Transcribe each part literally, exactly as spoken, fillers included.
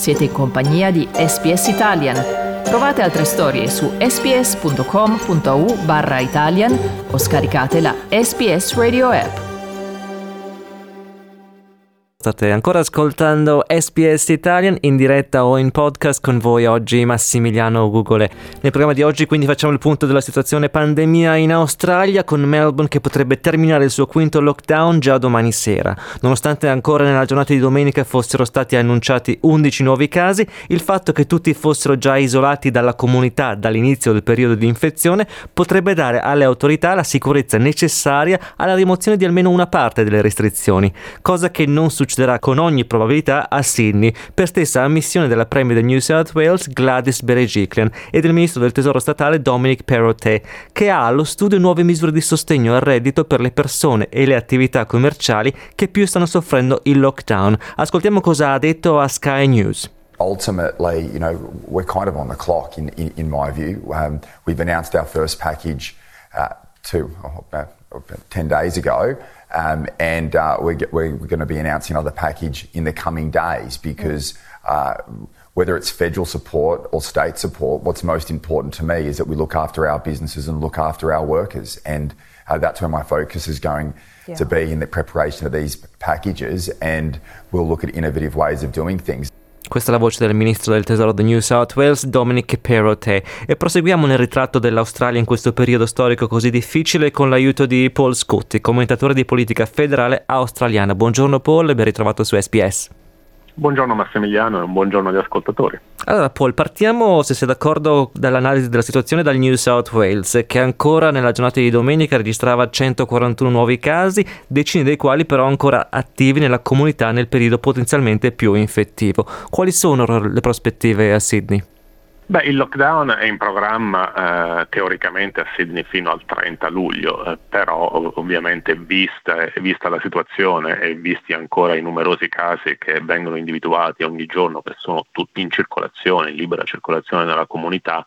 Siete in compagnia di S B S Italian. Trovate altre storie su sbs.com.au barra Italian o scaricate la S B S Radio app. State ancora ascoltando S B S Italian in diretta o in podcast con voi oggi Massimiliano Gugole. Nel programma di oggi quindi facciamo il punto della situazione pandemia in Australia, con Melbourne che potrebbe terminare il suo quinto lockdown già domani sera. Nonostante ancora nella giornata di domenica fossero stati annunciati undici nuovi casi, il fatto che tutti fossero già isolati dalla comunità dall'inizio del periodo di infezione potrebbe dare alle autorità la sicurezza necessaria alla rimozione di almeno una parte delle restrizioni, cosa che non succede succederà con ogni probabilità a Sydney, per stessa ammissione della Premier del New South Wales Gladys Berejiklian e del Ministro del Tesoro statale Dominic Perrottet, che ha allo studio nuove misure di sostegno al reddito per le persone e le attività commerciali che più stanno soffrendo il lockdown. Ascoltiamo cosa ha detto a Sky News. Ultimately, you know, we're kind of on the clock in, in, in my view. Um, we've announced our first package uh, two, oh, about, about ten days ago. Um, and uh, we're, we're going to be announcing another package in the coming days because uh, whether it's federal support or state support, what's most important to me is that we look after our businesses and look after our workers. And uh, that's where my focus is going yeah. to be in the preparation of these packages, and we'll look at innovative ways of doing things. Questa è la voce del Ministro del Tesoro del New South Wales, Dominic Perrottet. E proseguiamo nel ritratto dell'Australia in questo periodo storico così difficile con l'aiuto di Paul Scutti, commentatore di politica federale australiana. Buongiorno Paul e ben ritrovato su S B S. Buongiorno Massimiliano e un buongiorno agli ascoltatori. Allora Paul, partiamo, se sei d'accordo, dall'analisi della situazione dal New South Wales, che ancora nella giornata di domenica registrava centoquarantuno nuovi casi, decine dei quali però ancora attivi nella comunità nel periodo potenzialmente più infettivo. Quali sono le prospettive a Sydney? Beh, il lockdown è in programma eh, teoricamente a Sydney fino al trenta luglio, eh, però ov- ovviamente vista, vista la situazione e visti ancora i numerosi casi che vengono individuati ogni giorno, che sono tutti in circolazione, in libera circolazione nella comunità,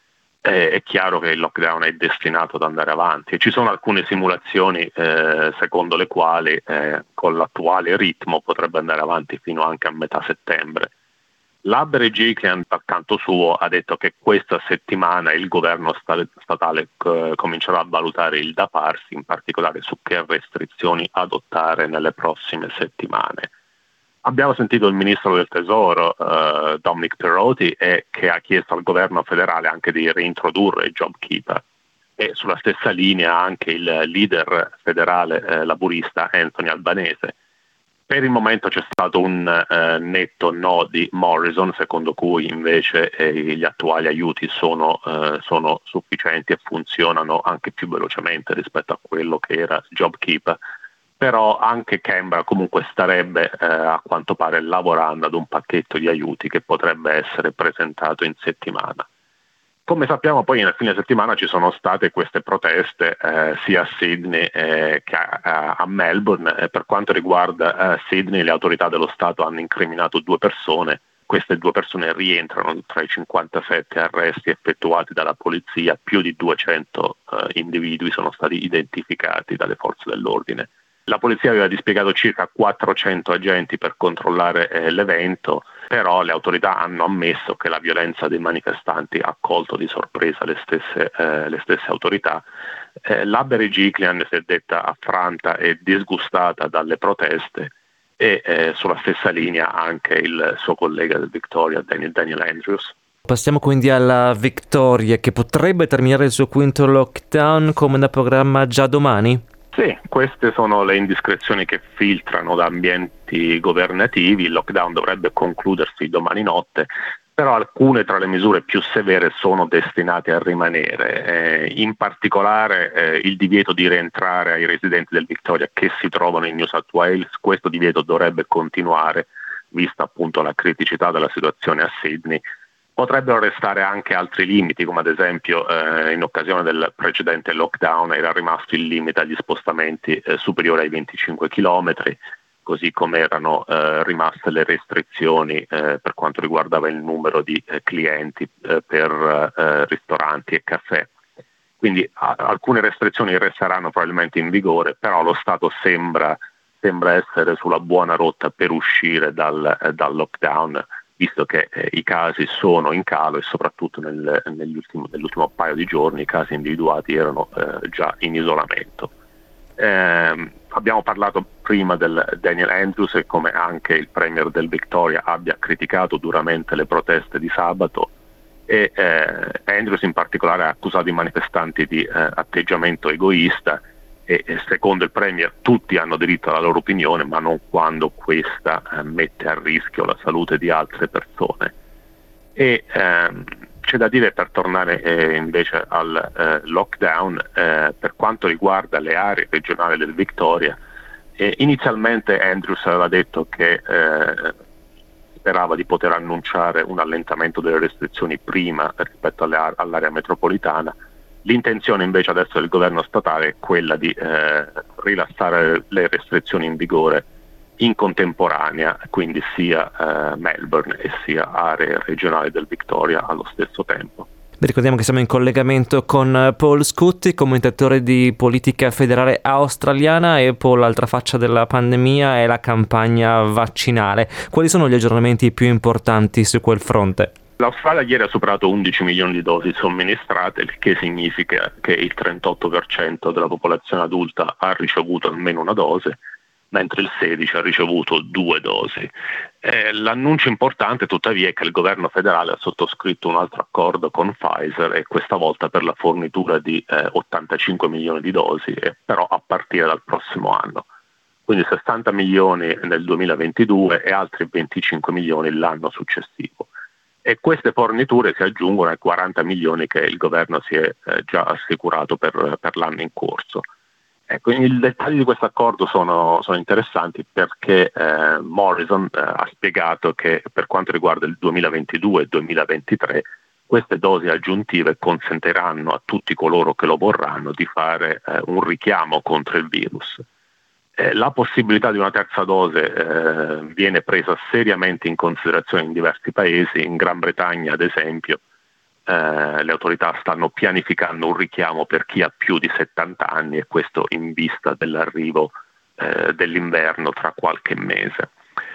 eh, è chiaro che il lockdown è destinato ad andare avanti. E ci sono alcune simulazioni eh, secondo le quali eh, con l'attuale ritmo potrebbe andare avanti fino anche a metà settembre. La Berejiklian, dal canto suo, ha detto che questa settimana il governo statale eh, comincerà a valutare il da farsi, in particolare su che restrizioni adottare nelle prossime settimane. Abbiamo sentito il Ministro del Tesoro, eh, Dominic Perrottet, e che ha chiesto al governo federale anche di reintrodurre il JobKeeper. E sulla stessa linea anche il leader federale eh, laburista Anthony Albanese. Per il momento c'è stato un eh, netto no di Morrison, secondo cui invece eh, gli attuali aiuti sono, eh, sono sufficienti e funzionano anche più velocemente rispetto a quello che era JobKeeper. Però anche Canberra comunque starebbe eh, a quanto pare lavorando ad un pacchetto di aiuti che potrebbe essere presentato in settimana. Come sappiamo poi nel fine settimana ci sono state queste proteste eh, sia a Sydney eh, che a, a Melbourne. Eh, per quanto riguarda eh, Sydney, le autorità dello Stato hanno incriminato due persone. Queste due persone rientrano tra i cinquantasette arresti effettuati dalla polizia. Più di duecento eh, individui sono stati identificati dalle forze dell'ordine. La polizia aveva dispiegato circa quattrocento agenti per controllare eh, l'evento, però le autorità hanno ammesso che la violenza dei manifestanti ha colto di sorpresa le stesse, eh, le stesse autorità. Eh, la Berejiklian si è detta affranta e disgustata dalle proteste e eh, sulla stessa linea anche il suo collega del Victoria, Daniel, Daniel Andrews. Passiamo quindi alla Victoria, che potrebbe terminare il suo quinto lockdown come da programma già domani? Sì, queste sono le indiscrezioni che filtrano da ambienti governativi. Il lockdown dovrebbe concludersi domani notte, però alcune tra le misure più severe sono destinate a rimanere. Eh, in particolare eh, il divieto di rientrare ai residenti del Victoria che si trovano in New South Wales. Questo divieto dovrebbe continuare, vista appunto la criticità della situazione a Sydney. Potrebbero restare anche altri limiti, come ad esempio eh, in occasione del precedente lockdown era rimasto il limite agli spostamenti eh, superiori ai venticinque chilometri, così come erano eh, rimaste le restrizioni eh, per quanto riguardava il numero di eh, clienti eh, per eh, ristoranti e caffè. Quindi a- alcune restrizioni resteranno probabilmente in vigore, però lo Stato sembra, sembra essere sulla buona rotta per uscire dal, eh, dal lockdown. visto che eh, i casi sono in calo e soprattutto nel, negli ultimi, nell'ultimo paio di giorni i casi individuati erano eh, già in isolamento. Eh, abbiamo parlato prima del Daniel Andrews e come anche il premier del Victoria abbia criticato duramente le proteste di sabato, e eh, Andrews in particolare ha accusato i manifestanti di eh, atteggiamento egoista e, e secondo il premier tutti hanno diritto alla loro opinione, ma non quando questa eh, mette a rischio la salute di altre persone. E ehm, c'è da dire, per tornare eh, invece al eh, lockdown, eh, per quanto riguarda le aree regionali del Victoria, eh, inizialmente Andrews aveva detto che eh, sperava di poter annunciare un allentamento delle restrizioni prima rispetto alle, all'area metropolitana. L'intenzione invece adesso del governo statale è quella di eh, rilassare le restrizioni in vigore in contemporanea, quindi sia eh, Melbourne e sia aree regionali del Victoria allo stesso tempo. Vi ricordiamo che siamo in collegamento con Paul Scutti, commentatore di politica federale australiana, e Paul, l'altra faccia della pandemia è la campagna vaccinale. Quali sono gli aggiornamenti più importanti su quel fronte? L'Australia ieri ha superato undici milioni di dosi somministrate, il che significa che il trentotto per cento della popolazione adulta ha ricevuto almeno una dose, mentre il sedici per cento ha ricevuto due dosi. Eh, l'annuncio importante tuttavia è che il governo federale ha sottoscritto un altro accordo con Pfizer, e questa volta per la fornitura di eh, ottantacinque milioni di dosi, eh, però a partire dal prossimo anno. Quindi sessanta milioni nel duemilaventidue e altri venticinque milioni l'anno successivo. E queste forniture si aggiungono ai quaranta milioni che il governo si è eh, già assicurato per, per l'anno in corso. Ecco, i dettagli di questo accordo sono, sono interessanti perché eh, Morrison eh, ha spiegato che per quanto riguarda il duemilaventidue e duemilaventitré queste dosi aggiuntive consentiranno a tutti coloro che lo vorranno di fare eh, un richiamo contro il virus. Eh, la possibilità di una terza dose eh, viene presa seriamente in considerazione in diversi paesi. In Gran Bretagna, ad esempio, eh, le autorità stanno pianificando un richiamo per chi ha più di settanta anni, e questo in vista dell'arrivo eh, dell'inverno tra qualche mese.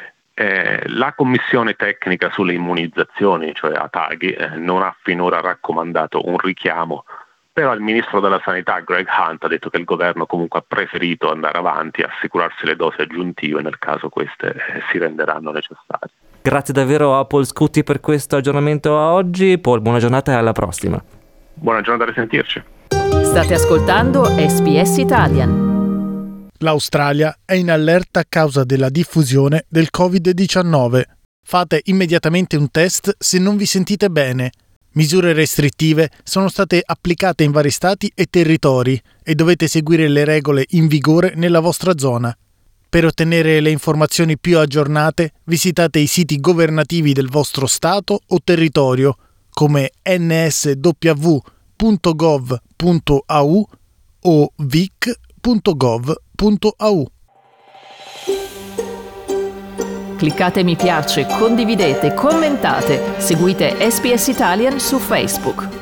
Eh, la commissione tecnica sulle immunizzazioni, cioè ATAGI, eh, non ha finora raccomandato un richiamo, però il ministro della Sanità Greg Hunt ha detto che il governo comunque ha preferito andare avanti e assicurarsi le dosi aggiuntive nel caso queste eh, si renderanno necessarie. Grazie davvero a Paul Scutti per questo aggiornamento a oggi. Paul, buona giornata e alla prossima. Buona giornata, a risentirci. State ascoltando S B S Italian. L'Australia è in allerta a causa della diffusione del covid diciannove. Fate immediatamente un test se non vi sentite bene. Misure restrittive sono state applicate in vari stati e territori e dovete seguire le regole in vigore nella vostra zona. Per ottenere le informazioni più aggiornate, visitate i siti governativi del vostro stato o territorio, come n s w punto gov punto a u o vic punto gov punto a u. Cliccate mi piace, condividete, commentate, seguite S B S Italian su Facebook.